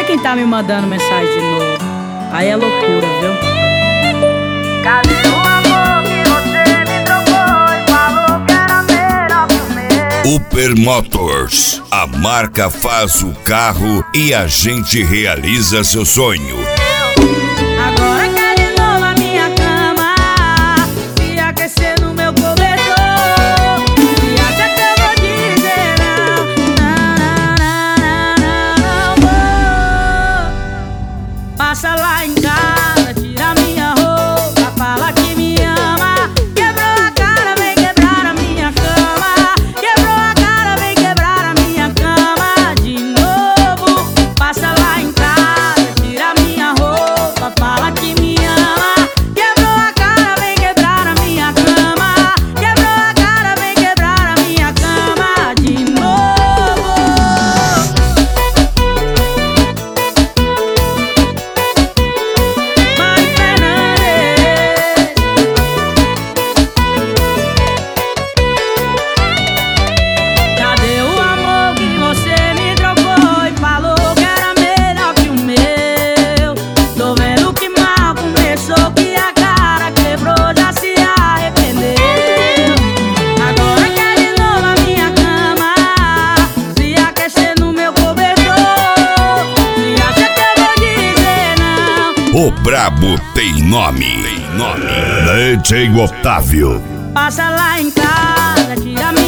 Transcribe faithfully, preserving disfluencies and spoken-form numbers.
quem tá me mandando mensagem de novo. Aí é loucura, viu? Cadê o amor que você me trocou e falou que era melhor que o meu? Upper Motors, a marca faz o carro e a gente realiza seu sonho. Agora quer de novo a minha cama, se aquecer no meu cobertor. E acha que eu vou dizer não, não, não, não, não, vou. Passa lá em casa, tira minha roupa, fala que me ama. Quebrou a cara, vem quebrar a minha cama. Quebrou a cara, vem quebrar a minha cama de novo. Passa lá em casa, tira minha roupa, fala que me ama. Quebrou a cara, vem quebrar a minha cama. Quebrou a cara, vem quebrar a minha cama de novo. Mari Fernandes, cadê o amor que você me trocou e falou que era melhor que o meu? Tô vendo que mal começou, que a cara quebrou, já se arrependeu. Agora quer de novo a minha cama, se aquecer no meu cobertor. Se acha que eu vou dizer não, O brabo tem nome. Tem nome. D J Otávio. passa lá em casa, tira